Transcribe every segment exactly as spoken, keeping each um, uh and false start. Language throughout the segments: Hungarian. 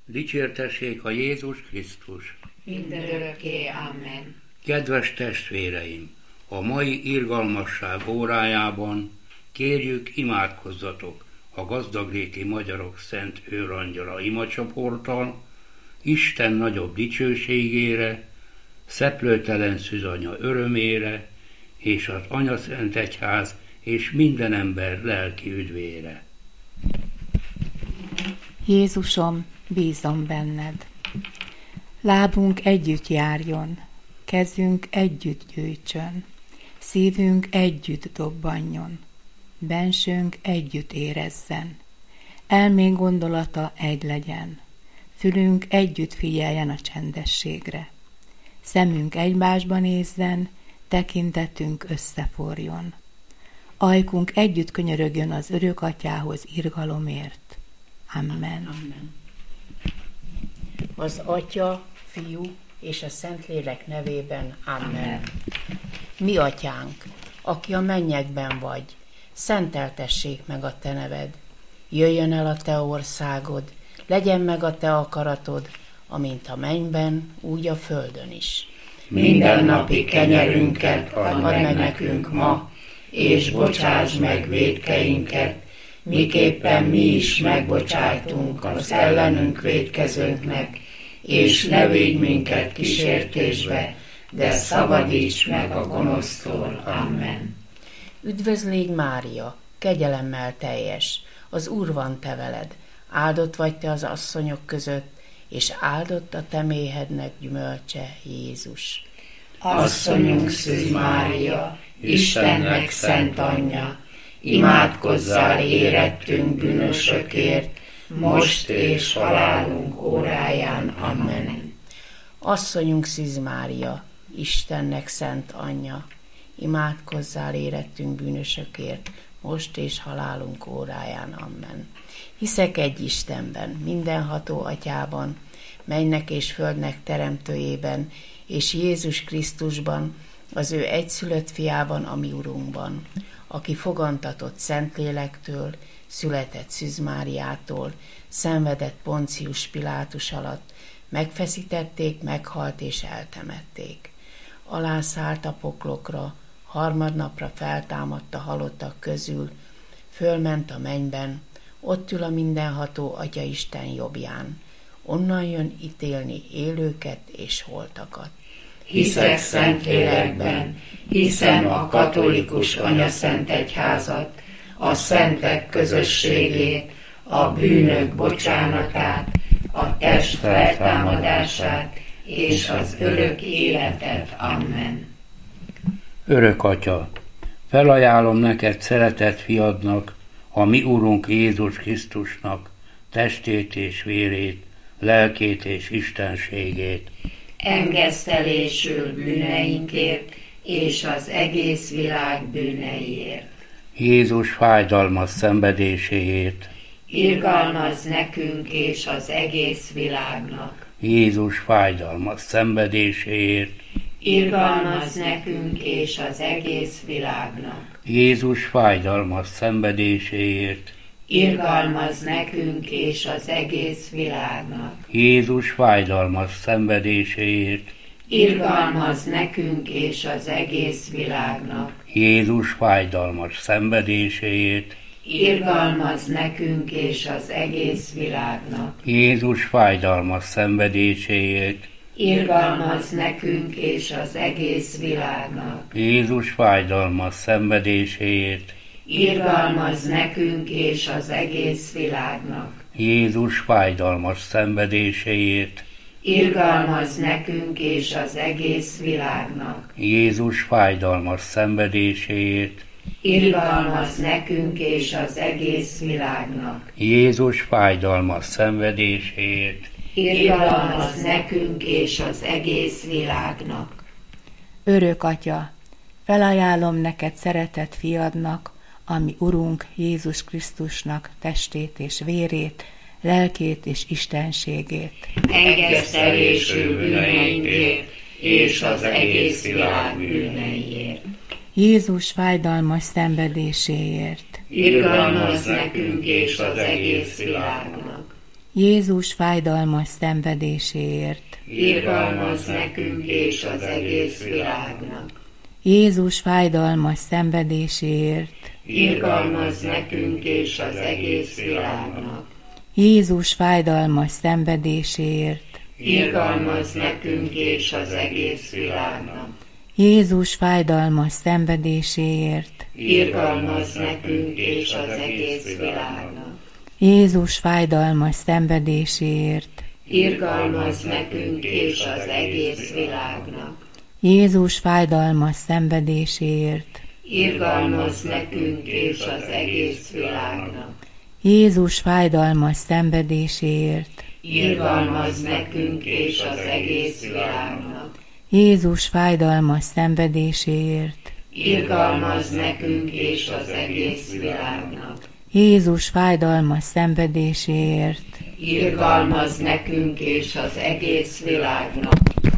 Dicsértessék a Jézus Krisztus! Mindörökké, amen. Kedves testvéreim! A mai irgalmasság órájában kérjük, imádkozzatok a Gazdagréti Magyarok Szent Őrangyala imacsoporttal, Isten nagyobb dicsőségére, szeplőtelen szűzanya örömére, és az Anyaszent Egyház és minden ember lelki üdvére. Jézusom, bízom benned. Lábunk együtt járjon, kezünk együtt gyűjtsön, szívünk együtt dobbanjon, bensőnk együtt érezzen, elménk gondolata egy legyen, fülünk együtt figyeljen a csendességre, szemünk egymásba nézzen, tekintetünk összeforjon, ajkunk együtt könyörögjön az örök atyához irgalomért. Amen. Amen. Az Atya, Fiú és a Szentlélek nevében. Amen. Amen. Mi atyánk, aki a mennyekben vagy, szenteltessék meg a te neved. Jöjjön el a te országod, legyen meg a te akaratod, amint a mennyben, úgy a földön is. Mindennapi kenyerünket add meg nekünk ma, és bocsáss meg vétkeinket, miképpen mi is megbocsájtunk az ellenünk vétkezőknek, és ne védj minket kísértésbe, de szabadíts meg a gonosztól. Amen. Üdvözlégy Mária, kegyelemmel teljes, az Úr van te veled, áldott vagy te az asszonyok között, és áldott a te méhednek gyümölcse, Jézus. Asszonyunk Szűz Mária, Istennek szent anyja, imádkozzál érettünk bűnösökért, most és halálunk óráján. Amen. Asszonyunk Szűz Mária, Istennek szent anyja, imádkozzál érettünk bűnösökért, most és halálunk óráján. Amen. Hiszek egy Istenben, mindenható atyában, mennynek és földnek teremtőjében, és Jézus Krisztusban, az ő egyszülött fiában, a mi Urunkban, aki fogantatott Szentlélektől, született Szűz Máriától, szenvedett Poncius Pilátus alatt, megfeszítették, meghalt és eltemették. Alászállt a poklokra, harmadnapra feltámadt a halottak közül, fölment a mennyben, ott ül a mindenható Atya Isten jobbján, onnan jön ítélni élőket és holtakat. Hiszek Szentlélekben, hiszem a katolikus Anyaszent Egyházat, a szentek közösségét, a bűnök bocsánatát, a test feltámadását és az örök életet. Amen. Örök Atya, felajánlom neked szeretett fiadnak, a mi Urunk Jézus Krisztusnak, testét és vérét, lelkét és istenségét. Engesztelésül bűneinkért és az egész világ bűneiért. Jézus fájdalmas szenvedéséért. Irgalmazz nekünk és az egész világnak. Jézus fájdalmas szenvedéséért. Irgalmazz nekünk és az egész világnak. Jézus fájdalmas szenvedéséért. Irgalmazz nekünk és az egész világnak. Jézus fájdalmas szenvedéséért. Irgalmazz nekünk és az egész világnak. Jézus fájdalmas szenvedéséért. Irgalmazz nekünk és az egész világnak. Jézus fájdalmas szenvedéséért. Irgalmazz nekünk és az egész világnak. Jézus fájdalmas szenvedéséért. Irgalmazz nekünk és az egész világnak. Jézus fájdalmas szenvedéséért. Irgalmazz nekünk és az egész világnak. Jézus fájdalmas szenvedéséért. Irgalmazz nekünk és az egész világnak. Jézus fájdalmas szenvedéséért. Irgalmazz nekünk és az egész világnak. Örök Atya, felajánlom neked szeretett fiadnak, ami Urunk Jézus Krisztusnak testét és vérét, lelkét és istenségét. Engesztelésül bűneinkért és az egész világ bűneiért. Jézus fájdalmas szenvedéséért. Irgalmazz nekünk és az egész világnak. Jézus fájdalmas szenvedéséért. Irgalmazz nekünk és az egész világnak. Jézus fájdalmas szenvedéséért. Irgalmazz nekünk és az egész világnak. Jézus fájdalmas szenvedéséért. Irgalmazz nekünk és az egész világnak. Jézus fájdalmas szenvedéséért. Irgalmazz nekünk és az egész világnak. Jézus fájdalmas szenvedéséért. Irgalmazz nekünk és az egész világnak. Jézus fájdalmas szenvedéséért. Irgalmazz nekünk és az egész világnak. Jézus fájdalmas szenvedéséért. Irgalmazz nekünk és az egész világnak. Jézus fájdalmas szenvedéséért. Irgalmazz nekünk és az egész világnak. Jézus fájdalmas szenvedéséért. Irgalmazz nekünk és az egész világnak.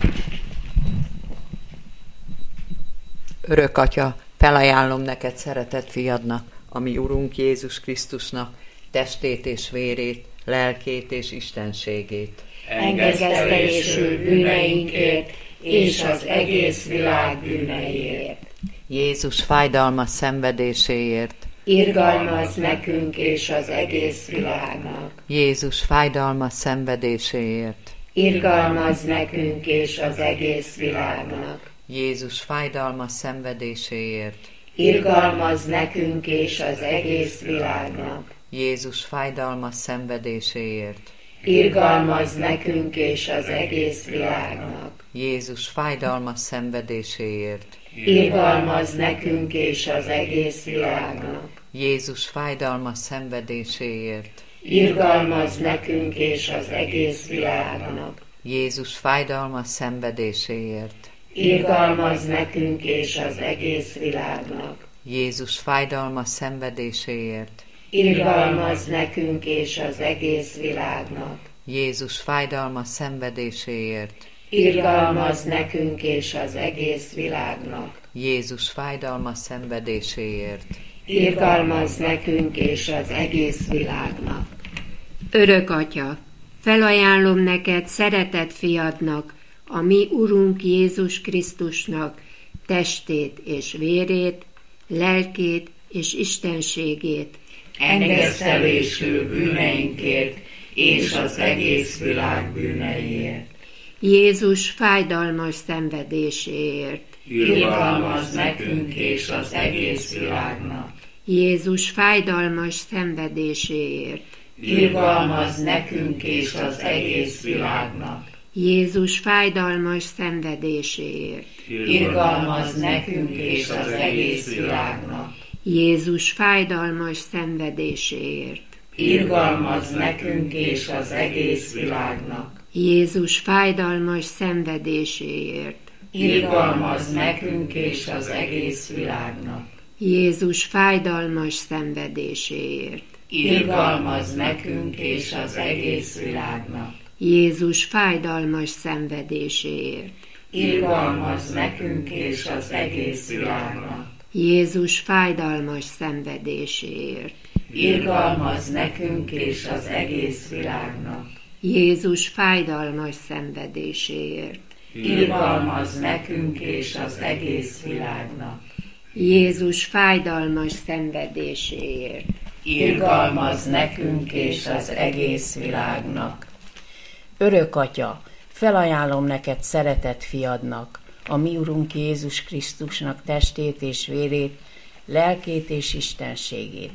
Örök Atya, felajánlom neked szeretett fiadnak, a mi Urunk Jézus Krisztusnak, testét és vérét, lelkét és istenségét. Engesztelésül bűneinkért és az egész világ bűneiért. Jézus fájdalmas szenvedéséért. Irgalmazz nekünk és az egész világnak. Jézus fájdalmas szenvedéséért. Irgalmazz nekünk és az egész világnak. Jézus fájdalmas szenvedéséért. Irgalmazz nekünk és az egész világnak. Jézus fájdalmas szenvedéséért. Irgalmazz nekünk és az egész világnak. Jézus fájdalmas szenvedéséért. Irgalmazz nekünk és az egész világnak. Jézus fájdalmas szenvedéséért. Irgalmazz nekünk és az egész világnak. Jézus fájdalmas szenvedéséért. Irgalmazz nekünk és az egész világnak. Jézus fájdalmas szenvedéséért. Irgalmazz nekünk és az egész világnak. Jézus fájdalmas szenvedéséért. Irgalmazz nekünk és az egész világnak. Jézus fájdalmas szenvedéséért. Irgalmazz nekünk és az egész világnak. Örök Atya, felajánlom neked szeretett fiadnak, a mi Urunk Jézus Krisztusnak, testét és vérét, lelkét és istenségét. Engesztelésül bűneinkért és az egész világ bűneiért. Jézus fájdalmas szenvedéséért. Irgalmazz nekünk és az egész világnak. Jézus fájdalmas szenvedéséért. Irgalmazz nekünk és az egész világnak. Jézus fájdalmas szenvedéséért. Irgalmazz nekünk és az egész világnak. Jézus fájdalmas szenvedéséért. Irgalmazz nekünk és az egész világnak. Jézus fájdalmas szenvedéséért. Irgalmazz nekünk és az egész világnak. Jézus fájdalmas szenvedéséért. Irgalmazz nekünk és az egész világnak. Jézus fájdalmas szenvedéséért. Irgalmazz nekünk és az egész világnak. Jézus fájdalmas szenvedéséért. Irgalmazz nekünk és az egész világnak. Jézus fájdalmas szenvedéséért. Irgalmazz nekünk és az egész világnak. Jézus fájdalmas szenvedéséért. Irgalmazz nekünk és az egész világnak. Örök Atya, felajánlom neked szeretett fiadnak, a mi Urunk Jézus Krisztusnak testét és vérét, lelkét és istenségét.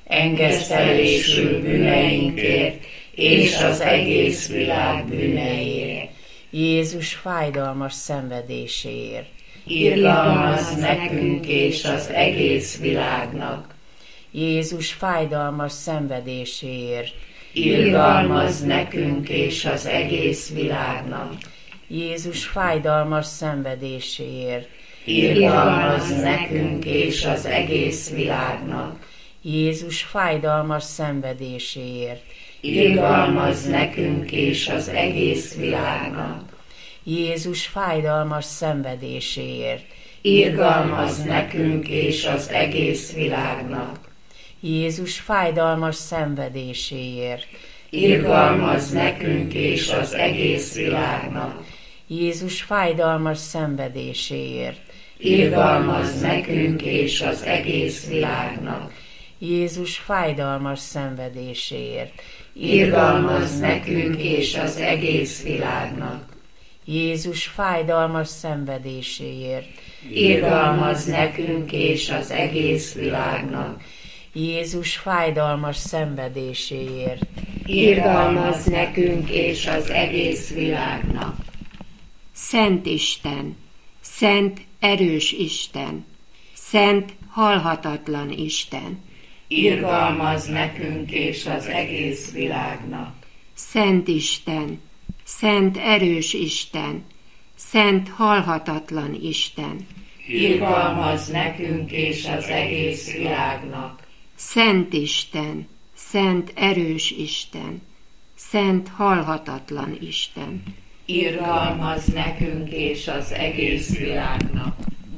Engesztelésül bűneinkért és az egész világ bűneiért. Jézus fájdalmas szenvedéséért. Irgalmazz nekünk és az egész világnak. Jézus fájdalmas szenvedéséért. Irgalmazz nekünk és az egész világnak. Jézus fájdalmas szenvedéséért. Irgalmazz nekünk és az egész világnak. Jézus fájdalmas szenvedéséért. Irgalmazz nekünk és az egész világnak. Jézus fájdalmas szenvedéséért. Irgalmazz nekünk és az egész világnak. Jézus fájdalmas szenvedéséért. irgalmazz nekünk és az egész világnak. Jézus fájdalmas szenvedéséért, Irgalmazz nekünk és az egész világnak. Jézus fájdalmas szenvedéséért, Irgalmazz nekünk és az egész világnak. Jézus fájdalmas szenvedéséért, Irgalmazz nekünk és az egész világnak. Jézus fájdalmas szenvedéséért, Irgalmazz nekünk és az egész világnak. Szent Isten, szent erős Isten, szent halhatatlan Isten, Irgalmazz nekünk és az egész világnak. Szent Isten, szent erős Isten, szent halhatatlan Isten, Irgalmazz nekünk és az egész világnak. Szent Isten, szent erős Isten, szent halhatatlan Isten, Irgalmazz nekünk és az egész világnak.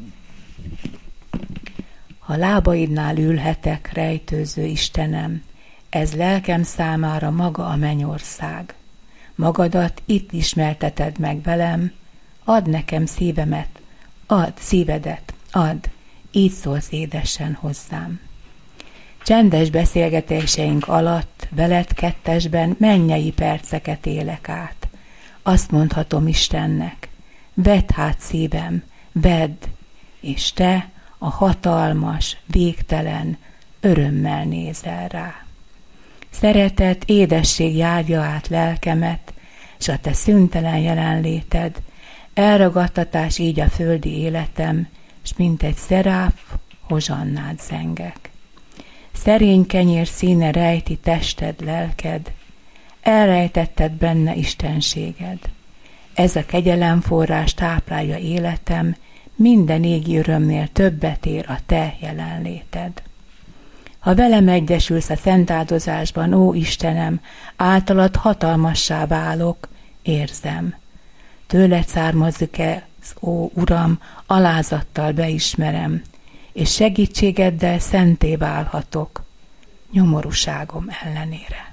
Ha lábaidnál ülhetek, rejtőző Istenem, ez lelkem számára maga a mennyország. Magadat itt ismerteted meg velem, add nekem szívemet, add szívedet, add, így szólsz édesen hozzám. Csendes beszélgetéseink alatt veled kettesben mennyei perceket élek át. Azt mondhatom Istennek, vedd hát szívem, vedd, és te a hatalmas, végtelen örömmel nézel rá. Szeretet, édesség járja át lelkemet, s a te szüntelen jelenléted, elragadtatás így a földi életem, s mint egy szeráf, hozsannát zengek. Szerény kenyér színe rejti tested, lelked, elrejtetted benne istenséged. Ez a kegyelemforrás táplálja életem, minden égi örömnél többet ér a te jelenléted. Ha velem egyesülsz a szent áldozásban, ó Istenem, általad hatalmassá válok, érzem. Tőled származik ez, ó Uram, alázattal beismerem, és segítségeddel szenté válhatok, nyomorúságom ellenére.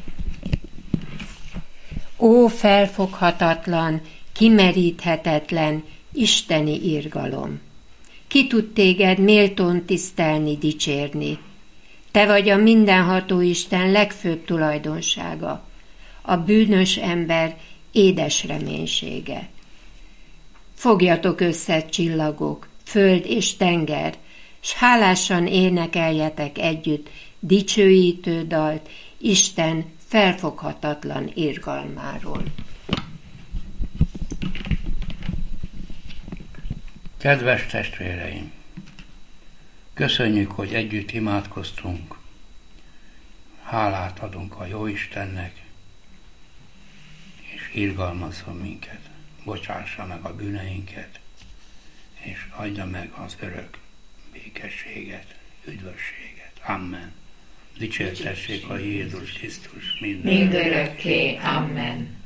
Ó felfoghatatlan, kimeríthetetlen, isteni irgalom! Ki tud téged méltón tisztelni, dicsérni? Te vagy a mindenható Isten legfőbb tulajdonsága, a bűnös ember édes reménysége. Fogjatok össze, csillagok, föld és tenger, s hálásan énekeljetek együtt dicsőítő dalt Isten felfoghatatlan irgalmáról. Kedves testvéreim! Köszönjük, hogy együtt imádkoztunk. Hálát adunk a Jóistennek, és irgalmazzon minket, bocsássa meg a bűneinket, és adja meg az örök békességet, üdvösséget. Amen. Dicsértessék a Jézus Krisztus minden. Mindörökké. Amen.